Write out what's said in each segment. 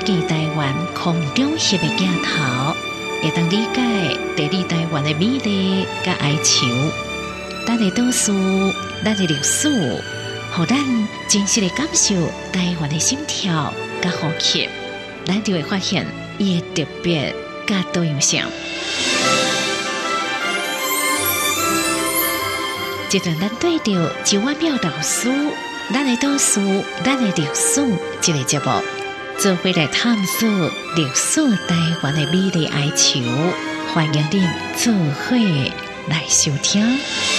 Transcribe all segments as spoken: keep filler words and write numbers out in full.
解台湾空中翕的镜头，会当理解地理台湾的美丽甲哀愁。咱的故事，咱的历史，互咱真实的感受台湾的心跳甲呼吸，咱就会发现伊的特别甲多样性。这阵咱对着周婉妙老师，咱的故事，咱的历史，这个节目，做伙来探索历史台湾的美丽哀愁。欢迎您做伙来收听。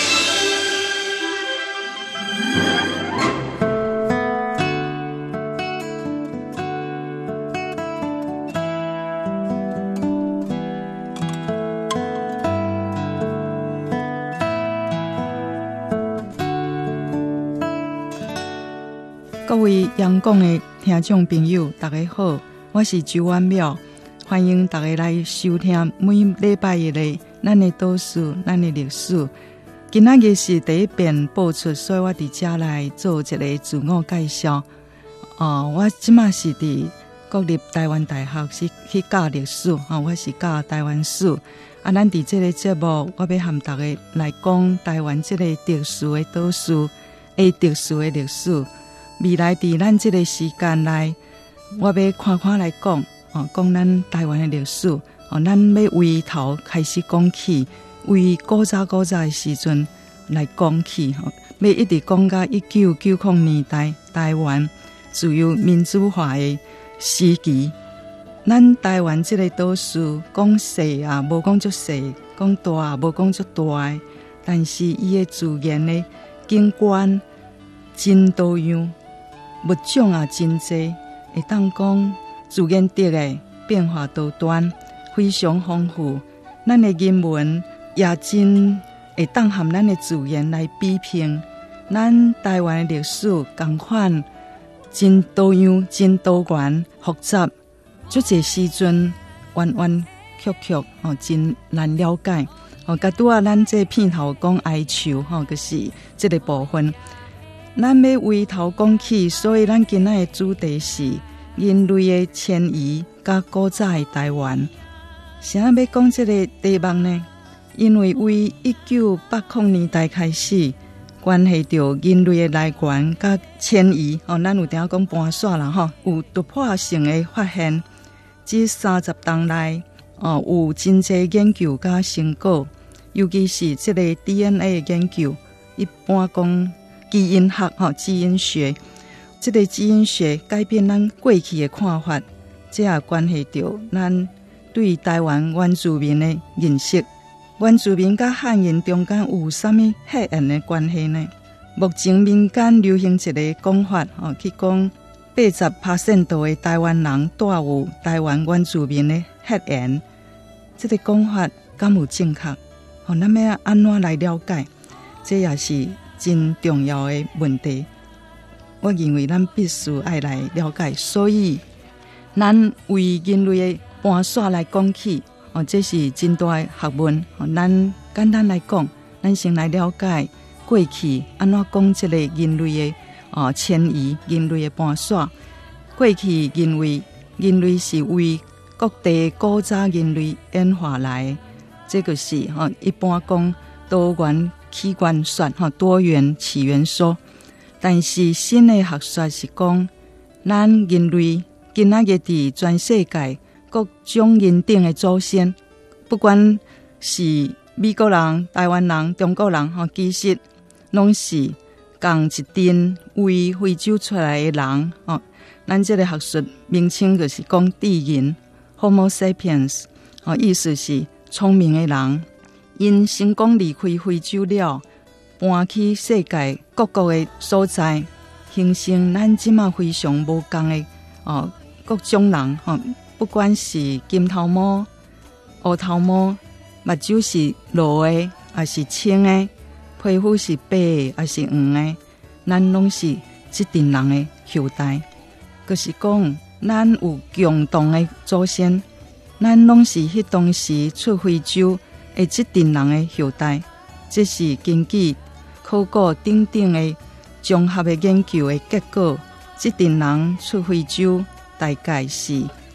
各位央广的听众朋友，大家好，我是周婉妙，欢迎大家来收听每礼拜一的咱的故事、咱的历史。今仔日是第一遍播出，所以我伫遮来做一个自我介绍。哦，我即马是伫国立台湾大学是去教历史，哦，我是教台湾史。啊，咱伫这个节目，我要和大家来讲台湾这个特殊的岛屿的特殊的历史。未来伫咱这个时间内，我要看看来讲，哦，讲咱台湾的历史，哦，咱要为头开始讲起，为古早古早的时阵来讲起，哦，要一直讲到一九九零年代台湾自由民主化的时期。咱台湾这个岛屿讲细啊，无讲足细；讲大啊，无讲足大的，但是伊的自然的景观真多样。物种也真多，会当讲自然地的变化多端，非常丰富。咱的人文也真会当和咱的自然来比拼。咱台湾的历史同款，真多样、真多元、复杂，足侪时阵弯弯曲曲，哦，真难了解。哦，甲拄啊，咱这片头讲哀愁，吼，就是这个部分。咱要为头讲起，所以咱今仔的主题是人类的迁移甲古早的台湾。啥要讲这个题目呢？因为为一九八零年代开始，关系到人类的来源甲迁移，哦，咱有定讲搬徙啦，吼，有突破性的发现。这三十年内，哦，有真济研究甲成果，尤其是这个 D N A 的研究，一般讲基因学、吼基因学，这个基因学改变咱过去的看法，这也关系到咱对台湾原住民的认识。原住民甲汉人中间有啥物血缘的关系呢？目前民间流行一个讲法，吼去讲八十趴度的台湾人带有台湾原住民的血缘，这个讲法敢有正确？吼，咱要安怎来了解？这也是真重要的问题，我认为咱必须爱来了解。所以，咱为人类的搬徙来讲起，哦，这是真大的学问。哦，咱简单来讲，咱先来了解过去安怎讲这个人类的哦迁移、人类的搬徙。过去认为人类是为各地古早人类演化来的，这个是哦一般讲多元起源说，多元起源说。但是新的学说是讲，咱人类今仔日伫全世界各种人种的祖先，不管是美国人、台湾人、中国人，其实拢是共一群为非洲出来的人。咱这个学说名称就是讲智人 Homo sapiens， 意思是聪明的人。因成功离开非洲了，搬去世界各国的所在，形成咱即马非常无同的哦各种人，哦，不管是金头毛、乌头毛，目睭是绿的还是青的，皮肤是白的还是黄的，咱拢是这群人的后代。就是讲，咱有共同的祖先，咱拢是迄当时出非洲的这群人的后代。这是根据考古等等的综合的研究的结果，这群人出非洲大概是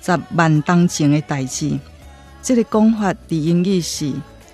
十万当前的代志。这个讲法伫英语是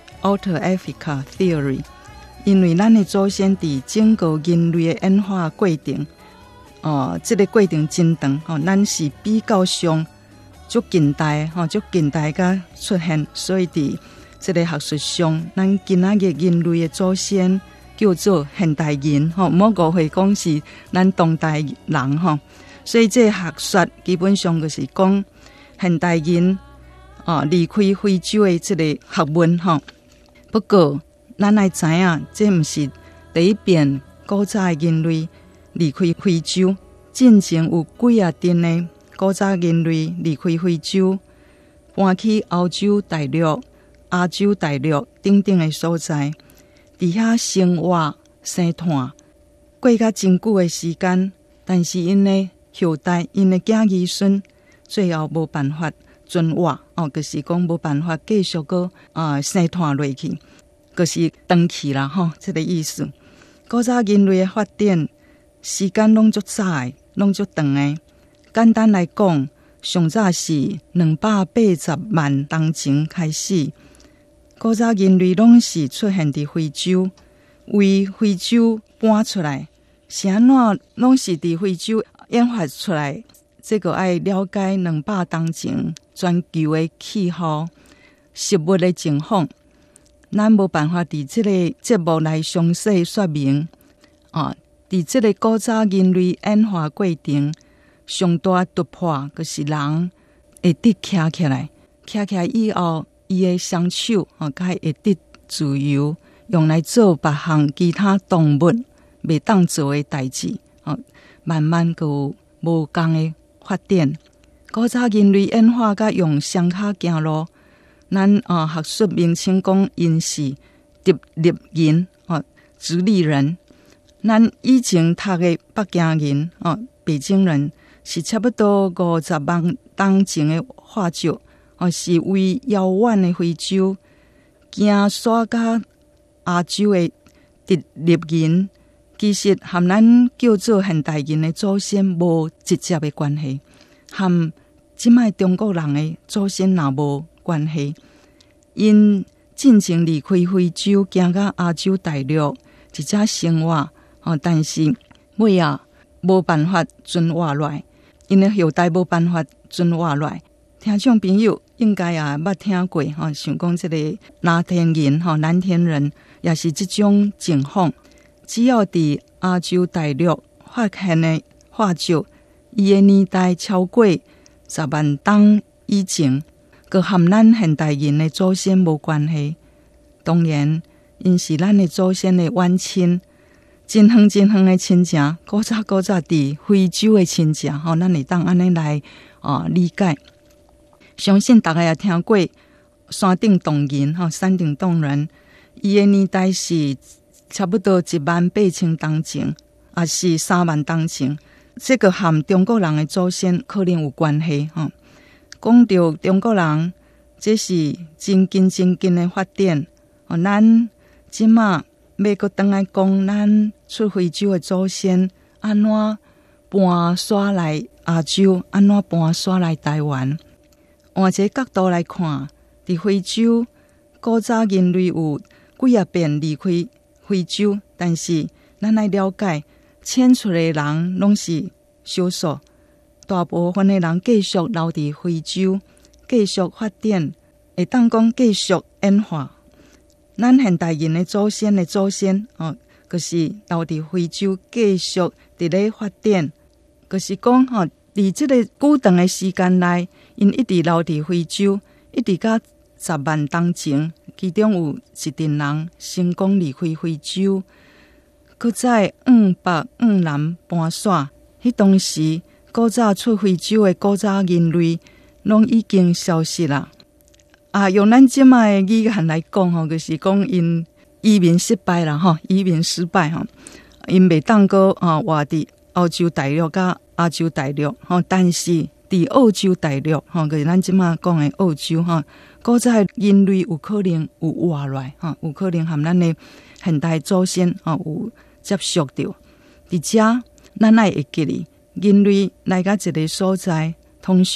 Auto-Africa Theory， 因为咱的祖先伫整个人类的演化过程，哦，这个过程真长，哦，咱是比较上足近代，吼，足近代甲出现，所以伫这个学术上，咱今仔日人类的祖先叫做现代人，吼，莫误会讲是咱当代人，吼。所以这个学说基本上就是讲现代人。哦，离开非洲的这个学问吼，不过咱爱知影，这毋是第一遍古早的人类离开非洲，进前有几啊阵的古早人类离开非洲，搬去欧洲大陆、亚洲大陆等等的所在，伫遐生活生活，过甲真久的时间，但是因的后代、因的囝儿孙，最后无办法。存活哦，就是讲无办法继续个啊生活落去，就是长去啦吼，这个意思。古早人类的发展时间拢足早的，拢足长的。简单来讲，上早是两百八十万当前开始，古早人类拢是出现伫非洲，为非洲搬出来，是安怎拢是伫非洲演化出来。这个爱了解两百当前全球的气候、食物的情况，咱无办法伫这个节目来详细说明。啊，伫这个古早人类演化过程，上大突破就是人会得徛起来，徛起来以后，伊的双手啊，甲会得自由，用来做别项其他动物袂当做的代志。啊，慢慢个无共的。发展，古早人类演化甲用双脚行路，咱啊学术名称讲因是直立人哦，直立人。咱以前读的北京人哦，北京人是差不多五十万当前的化石哦，是为遥远的非洲行刷甲亚洲的直立人。其实和咱叫做现代人的祖先无直接的关系，和即卖中国人的祖先也无关系。因进前离开非洲，行到亚洲大陆，一只生活，哦，但是尾啊无办法存活落来，因的后代无办法存活落来。听众朋友应该也捌听过，吼，想讲这个蓝天人，吼，蓝天人也是这种情况。只要伫亚洲大陆发现的化石，伊的年代超过十万当以前，佮和咱现代人的祖先无关系。当然，因是咱的祖先的远亲，真远真远的亲情，古早古早伫非洲的亲情，吼，咱会当安尼来啊理解。相信大家也听过山顶洞人，吼，山顶洞人，伊的年代是。差不多一万八千当前，也是三万当前，这个和中国人的祖先可能有关系哈。讲到中国人，这是真紧真紧的发展。哦，咱即马要搁当来讲，咱出非洲的祖先安怎搬徙来亚洲，安怎搬徙来台湾？换一个角度来看，伫非洲古早人类有几啊遍离开。非洲，但是咱来了解，迁出的人拢是少数，大部分的人继续留伫非洲，继续发展，会当讲继续演化。咱现代人的祖先的祖先哦，就是留伫非洲，继续伫咧发展，就是讲吼，伫即个久长的时间内，因一直留伫非洲，一直到十万当前。其中有一群人成功离开非洲，搁在往北往南搬徙。迄当时，古早出非洲的古早人类，拢已经消失啦。啊，用咱即卖的语言来讲吼，就是讲因移民失败啦吼，移民失败吼，因袂当个啊活伫欧洲大陆甲亚洲大陆吼，但是伫澳洲大陆吼，就是咱即卖讲的澳洲吼。古早人类有可能有活落来，哈，有可能和咱的现代祖先哈有接触到。伫遮，咱爱会记哩，人类来到一个所在，通常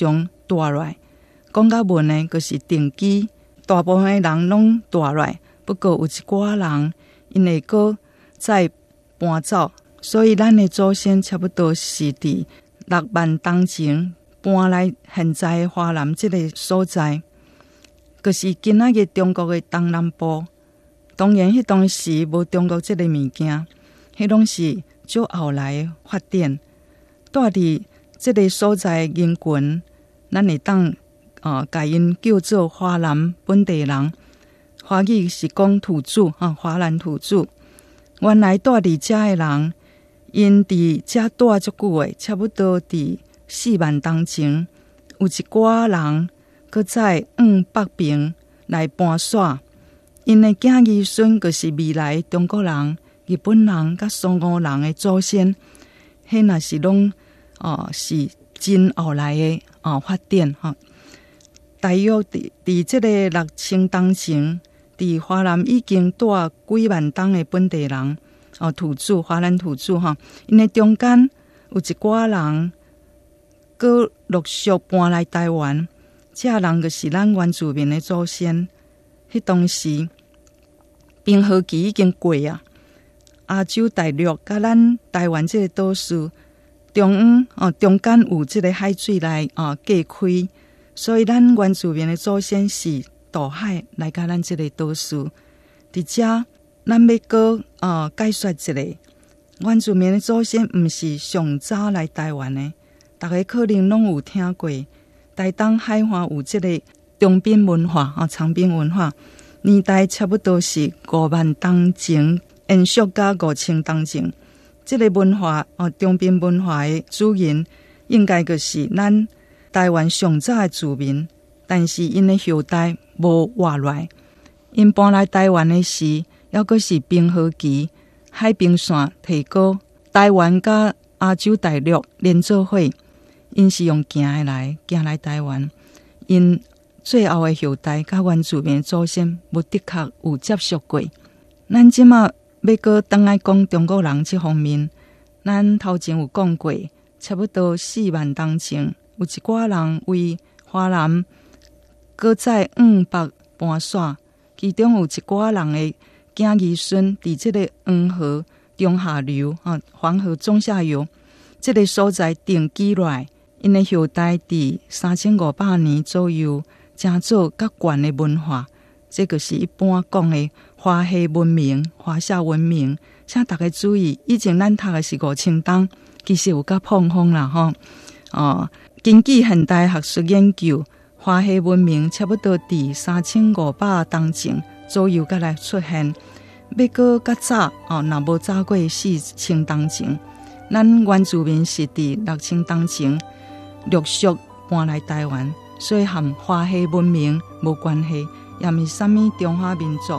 大落。讲到文呢，就是定期，大部分的人拢大落，不过有一寡人因会搁再搬走，所以咱的祖先差不多是伫六万当前搬来现在的华南这个所在，就是今仔日中国的东南部。当然，迄当时无中国这个物件，迄拢是足后来的发展。住伫这个所在的人群，咱会当呃，甲因叫做华南本地人。华语是讲土著啊，华南土著。原来住伫遮的人，因伫遮住足久诶，差不多伫四万当前，有一寡人搁在往北边来搬徙。因的囝儿孙就是未来中国人、日本人甲苏俄人的祖先，迄若是拢哦是真后来的哦发展哈。大约伫伫即个六千当前，伫华南已经住几万当的本地人哦土著，华南土著哈。因的中间有一寡人，搁陆续搬来台湾，这人就是咱原住民的祖先。迄当时冰河期已经过啊，亚洲大陆甲咱台湾这个岛屿中央哦中间有这个海水来哦隔开，所以咱原住民的祖先是渡海来甲咱这个岛屿。伫遮咱要搁哦解说一下，原住民的祖先毋是上早来台湾的，大家可能拢有听过台东海岸有这个长滨文化哦，长滨文化。年代差不多是五万当前，延续到五千当前。这个文化哦，中滨文化的主人应该就是咱台湾上早的住民，但是因的后代无活来。因搬来台湾的时，还阁是冰河期，海平线提高，台湾甲亚洲大陆连做伙，因是用行的来，行来台湾。因最后的后代甲原住民祖先，无的确有接触过。咱即马要搁倒来讲中国人这方面，咱头前有讲过，差不多四万当前，有一寡人为华南搁再往北搬徙，其中有一寡人的囝儿孙伫这个黄河中下游啊，黄河中下游这个所在定居来，因的后代伫三千五百年左右。成做较悬的文化，这个是一般讲的华夏文明、华夏文明。请大家注意，以前咱读的是五千当，其实有较碰风啦吼。哦，根据现代学术研究，华夏文明差不多伫三千五百当前左右才来出现。要搁较早哦，若无早过四千当前，咱原住民是伫六千当前陆续搬来台湾。所以和华夏文明无关系，也毋是啥物中华民族。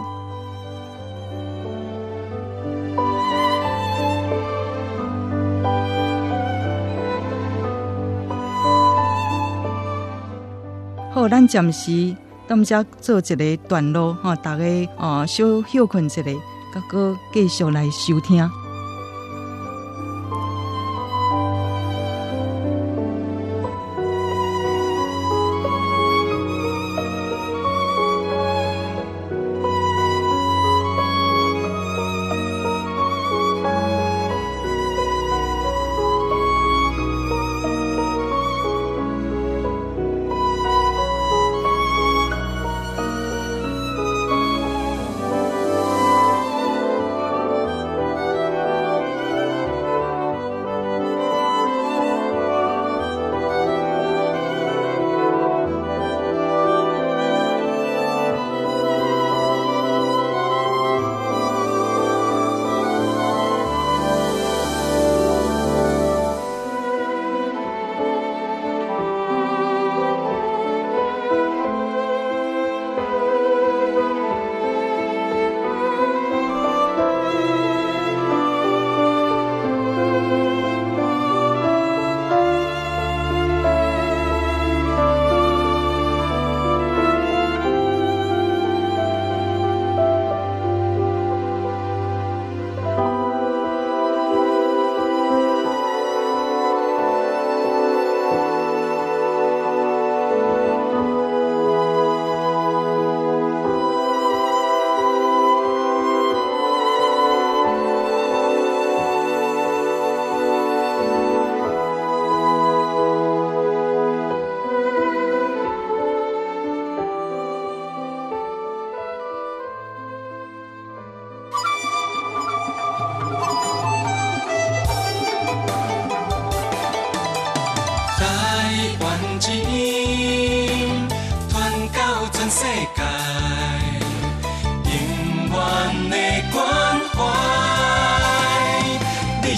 好，咱暂时到遮做一个段落吼，大家哦小休困一下，甲个继续来收听。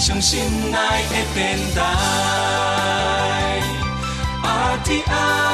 上心爱的电台 R T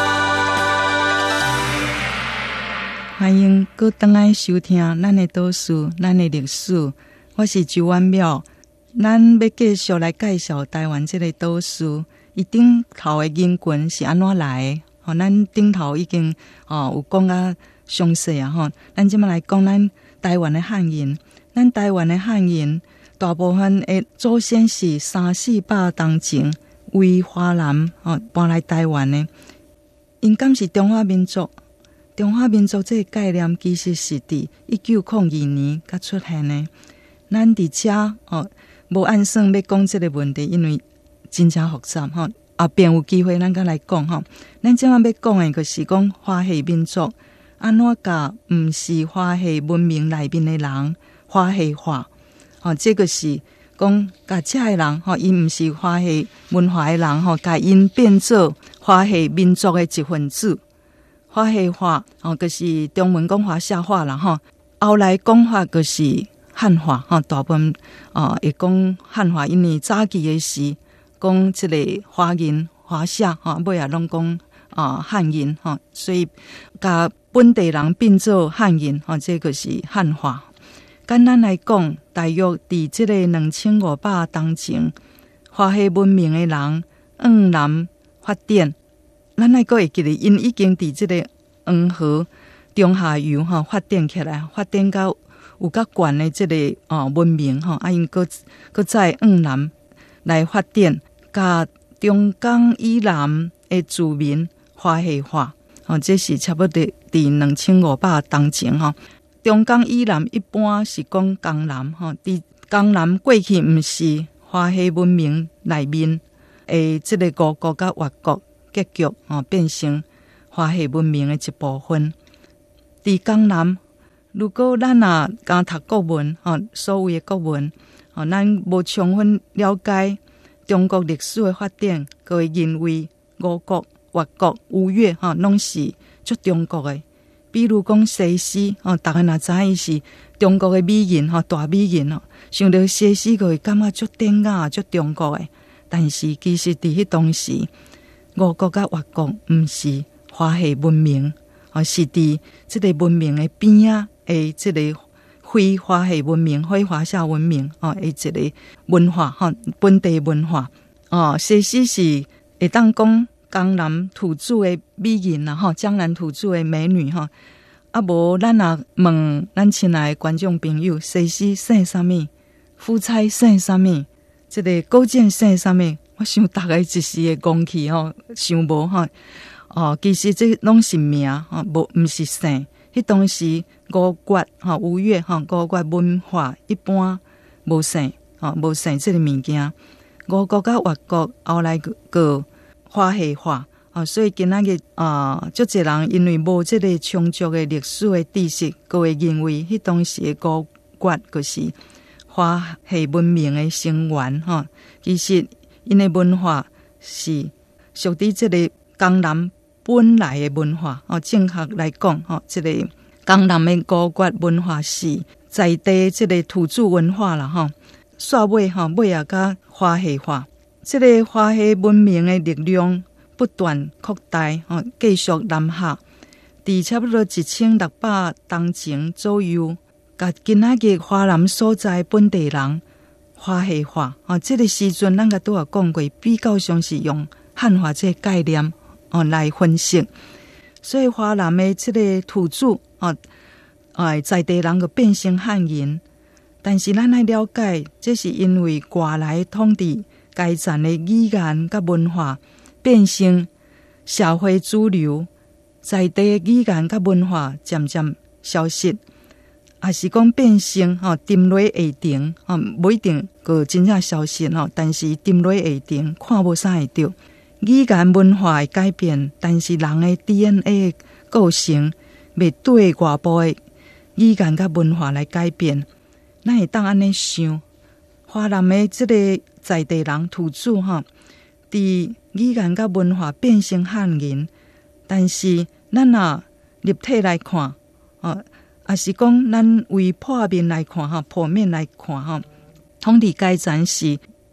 I。 欢迎搁回来收听咱的故事，咱的历史。我是周婉淼，咱要继续来介绍台湾这个都市。伊顶头的人群是安怎来的？吼、哦，咱顶头已经哦有讲啊详细啊吼。咱即马来讲咱台湾的汉人，咱台湾的汉人大部分的祖先是三四百当前为华南哦搬来台湾的，因敢是中华民族。中华民族这个概念其实是伫一九零二年才出现的。咱伫遮哦，无按算要讲这个问题，因为真正复杂吼。后边有机会咱再来讲吼。咱即马要讲的就是讲华夏民族安怎甲毋是华夏文明内面的人华夏化。吼、哦，这个是讲甲遮的人吼，伊毋是华夏文化的人吼，甲因变做华夏民族的一份子。华夏话哦，就是中文讲华夏话啦吼。后来讲法就是汉化吼，大部分哦会讲汉化，因为早期的时讲即个华人华夏吼，尾也拢讲啊汉人吼，所以甲本地人变做汉人吼，这个是汉化。简单来讲，大约伫即个两千五百当前，华夏文明的人往南发展。咱来个会记得，因已经伫即个黄河中下游吼发展起来，发展到有较悬的即个哦文明吼，啊因搁搁再往南来发展，甲中港以南的居民华夏化，吼，这是差不多伫两千五百当前吼。中港以南一般是讲江南吼，伫江南过去毋是华夏文明内面诶，即个五国甲越国。结局哦，变成华夏文明的一部分。伫江南，如果咱啊刚读国文哦，所谓的国文哦，咱无充分了解中国历史的发展，就会认为吴国、越国、吴越哈，拢是足中国的。比如讲西施哦，大家若知影伊是中国的美人吼，大美人哦，想到西施就会感觉足典雅、足中国的。但是其实伫迄当时，吴国甲越国毋是华夏文明，哦，是伫即个文明的边仔诶，即个非华夏文明、非华夏文明哦，诶，一个文化吼，本地文化哦，西施是会当讲江南土著的美人啦，吼，江南土著的美女吼。啊，无咱若问咱亲爱的观众朋友，西施姓啥物？夫差姓啥物？即个勾践姓啥物？我想大概一时会讲起吼，想无吼哦，其实这拢是名吼，无毋是姓。迄当时吴国吼、吴越吼，吴国文化一般无姓吼，无姓这个物件。吴国甲越国后来个华夏化哦，所以今仔日啊，足侪人因为无这个充足的历史的知识，ก็会认为迄当时的吴国就是华夏文明的成员吼。其實因的文化是屬於這個江南本來的文化哦，正確來講哦，這個江南的吳國文化是在地這個土著文化啦吼，煞尾吼尾也甲華夏化，這個華夏文明的力量不斷擴大哦，繼續南下，佇差不多一千六百當前左右，甲今仔日華南所在本地人華夏化哦，這個時陣咱個都有講過，比較上是用漢化這個概念哦來分析，所以華南的這個土著哦，哎在地人個變成漢人，但是咱來了解，這是因為外來統治改善的語言甲文化變成社會主流，在地的語言甲文化漸漸消失。也是講變成吼，沉落下場吼，不一定個真正消失吼，但是沉落下場看無啥會着。語言文化的改變，但是人的 D N A 的構成未對外部的語言甲文化來改變。咱會當安尼想，華南的這個在地人土著吼，佇語言甲文化變成漢人，但是咱若立體來看哦。也是講，咱為破面來看哈，破面來看哈，統治階層是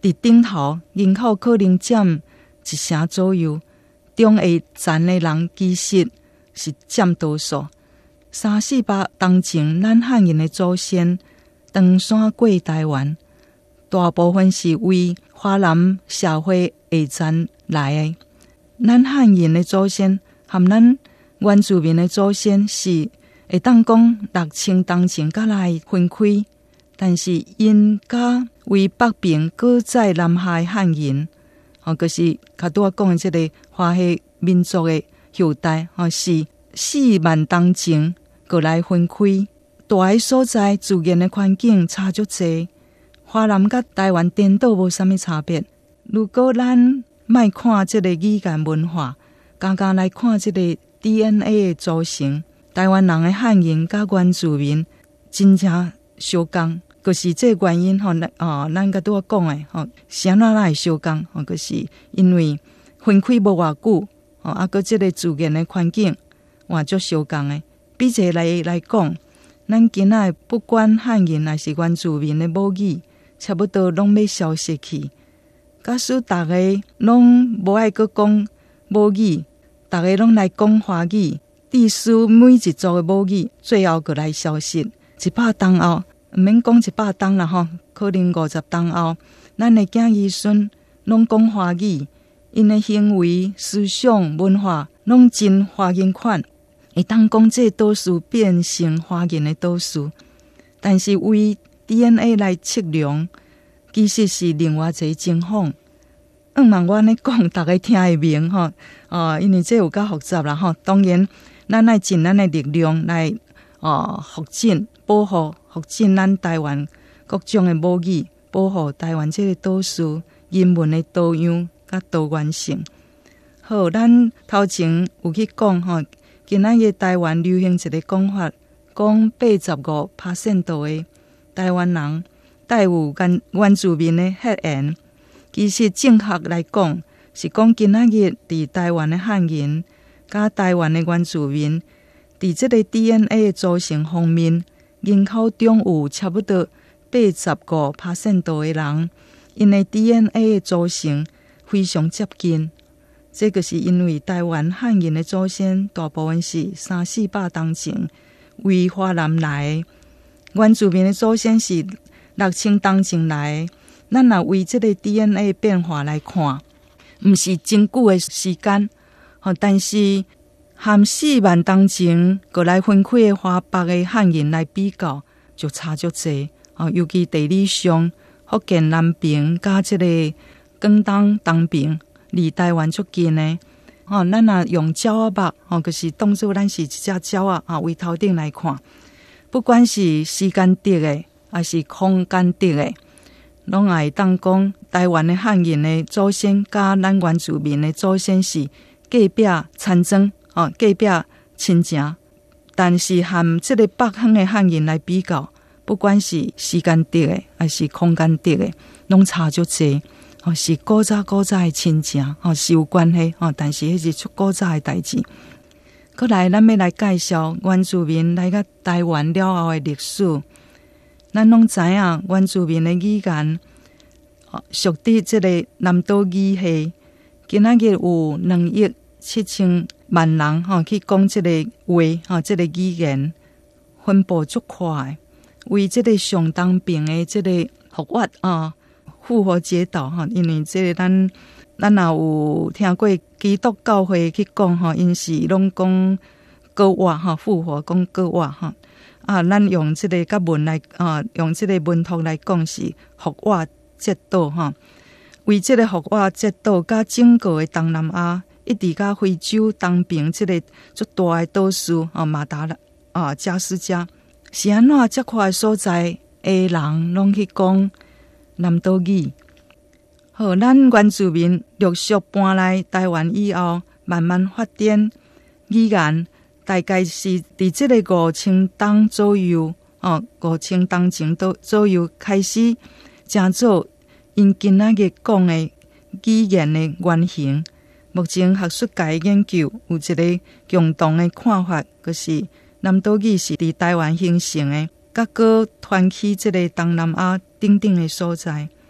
伫顶头人口可能占一成左右，中下层的人其实是占多数。三四百年前，咱汉人的祖先登山过台湾，大部分是为华南社会下层来的。咱汉人的祖先和咱原住民的祖先是会当讲六千年前才来分开，但是因甲为北平搁在南下的汉人，哦，就是较拄我讲的这个华夏民族的后代，哦，是四万年前过来分开。大个所在自然的环境差足济，华南甲台湾颠倒无啥物差别。如果咱莫看这个语言文化，刚刚来看这个 D N A 的组成，台湾人的汉人甲原住民真正相共，就是这个原因吼。哦，咱甲拄我讲的吼，啥哪会相共？哦，就是因为分开无偌久，哦，啊，搁这个自然的环境换足相共的。比者来来讲，咱今仔不管汉人还是原住民的母语，差不多拢要消失去。假使大家拢无爱搁讲母语，大家拢来讲华语，历史每一族的母语，最后搁来消失。一百年后，毋免讲一百年啦吼，可能五十年后，咱的囝儿孙拢讲华语，因的行为、思想、文化拢真华人款，会当讲这都市变成华人的都市。但是为 D N A 来测量，其实是另外一个情况。嗯，望我咧讲，大家听会明吼。哦，因为这有较复杂啦吼。当然，咱爱尽咱的力量来哦，复振、保护、复振咱台湾各种的母语，保护台湾这个岛屿人文的多样甲多元性。好，咱头前有去讲吼，今仔日台湾流行一个讲法，讲八十五趴度的台湾人带有原原住民的血缘。其实正确来讲，是讲今仔日伫台湾的汉人，甲台湾的原住民，伫这个 D N A 的组成方面，人口中有差不多八十五趴度的人，因的 D N A 的组成非常接近。这个是因为台湾汉人的祖先大部分是三四百年前为华南来的，原住民的祖先是六千年前来的。咱若为这个 D N A 变化来看，毋是真久的时间，但是和四万年前过来分开的华北的汉人来比较，就差足济。尤其地理上，福建南平加这个广东东平，离台湾足近的。咱若用鸟仔目，就是当作咱是一只鸟啊，为头顶来看，不管是时间值的，还是空间值的。拢会当讲，台湾的汉人的祖先甲咱原住民的祖先是隔壁参庄，哦，隔壁亲情。但是和这个北方的汉人来比较，不管是时间值的还是空间值的，拢差足济。哦，是古早古早的亲情，哦，是有关系，哦，但是迄是出古早的代志。过来，咱要来介绍原住民来到台湾了后的历史。咱拢知影，原住民的语言属于这个南岛语系。今仔日有两亿七千万人吼去讲这个话，吼这个语言分布足快，为这个上东边的这个复活啊复活节岛哈，因为这个咱咱也有听过基督教会去讲吼，因是拢讲国话哈，复活讲国话哈。啊，咱用这个甲文来啊，用这个文图来讲是复活节岛哈。为这个复活节岛甲整个的东南亚，一直甲非洲东边这个足大的岛屿啊，马达拉啊、加斯加，是安怎这块所在的人拢去讲南岛语。好，咱原住民陆续搬来台湾以后，慢慢发展语言。大概是伫这个五千年左右，哦，五千年前都左右开始，成做因今仔日讲的语言的原型。目前学术界研究有一个共同的看法，就是南岛语是伫台湾形成的，甲个传去这个东南亚等等的所在。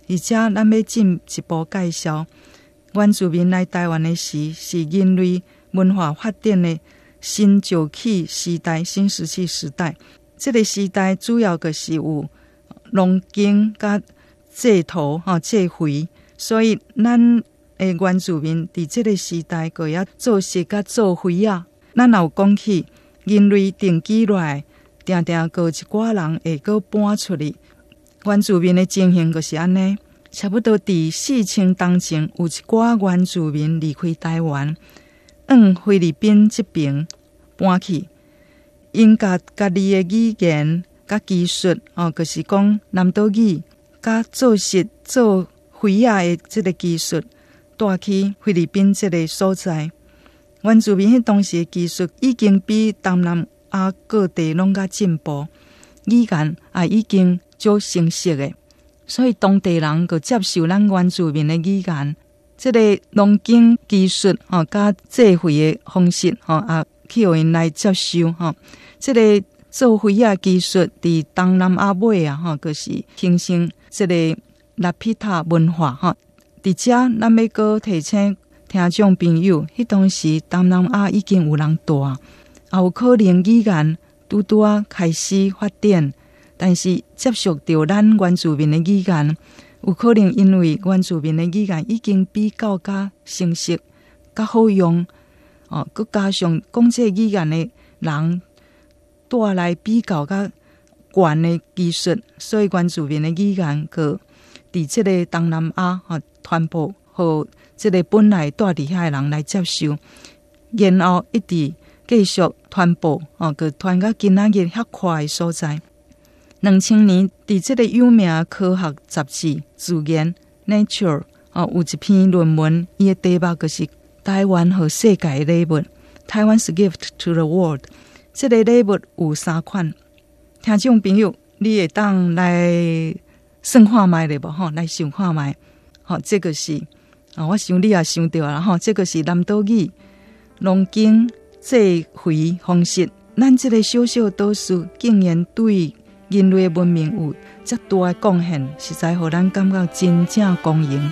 而且咱要进一步介绍原住民来台湾的时，是人类文化发展的新石器时代、新石器时代。这个时代主要就是有农耕甲制土、哈制肥，所以咱的原住民伫这个时代个也做石甲做肥啊。咱有讲起人类定居落来，定定个一寡人会个搬出去。原住民的情形就是安尼，差不多伫四千当前，有一寡原住民离开台湾，往菲律宾这边搬去。因家家己的语言、甲技术，哦，就是讲南岛语、甲做石、做肥啊的这个技术，带去菲律宾这个所在。原住民迄当时的技术已经比东南亚各地拢较进步，语言也已经足成熟的，所以当地人就接受咱原住民的语言，这个农耕技术哦，甲制肥的方式哦，也去互因来接受吼，这个做肥啊技术伫东南亚尾啊吼，就是形成这个拉皮塔文化吼。伫遮咱要阁提醒听众朋友，迄当时东南亚已经有人住，也有可能语言拄拄啊开始发展，但是接触到咱原住民的语言，有可能因为原住民的语言已经比较较成熟、较好用。哦，佮加上讲这语言的人带来比较较悬的技术，所以原住民的语言个伫这个东南亚吼传播，和这个本来带伫遐的人来接受，然后一直继续传播，哦，佮传到今仔日遐快的所在。两千年伫这个有名的科学杂志《自然》Nature 哦，有一篇论文，伊的题目就是台湾和世界的礼物 Taiwan's Gift to the World。 这个礼物有三款，听众朋友你会当来算看卖咧无吼，来想看卖吼。这个是啊，我想你也想到啦吼，这个是南岛语农耕制肥方式。咱这个小小岛屿竟然对人类文明有这大的贡献，实在互咱感觉真正光荣。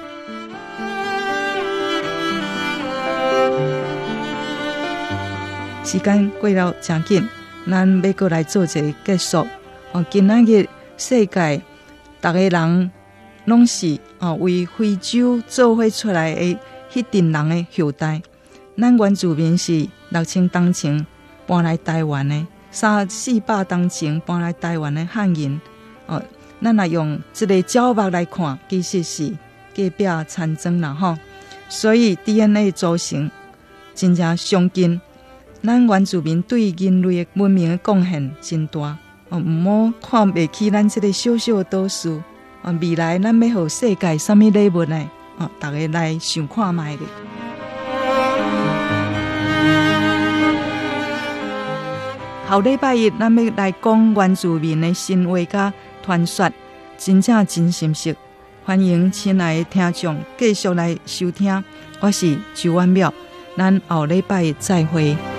时间过了真紧，咱要过来做一个结束。哦，今仔日世界，逐个人拢是哦为非洲做伙出来的迄群人的后代。咱原住民是六千当前搬来台湾的，三四百当前搬来台湾的汉人。哦，咱若用这个角目来看，其实是隔壁参庄啦吼。所以 D N A 组成真正相近。咱原住民对人类的文明的贡献真大，哦，唔好看袂起咱这个小小的岛屿。哦，未来咱要互世界什么礼物呢？哦，大家来想看卖咧。后礼拜一，咱要来讲原住民的神话甲传说，真正真心实。欢迎亲爱的听众继续来收听，我是周婉淼，咱后礼拜一再会。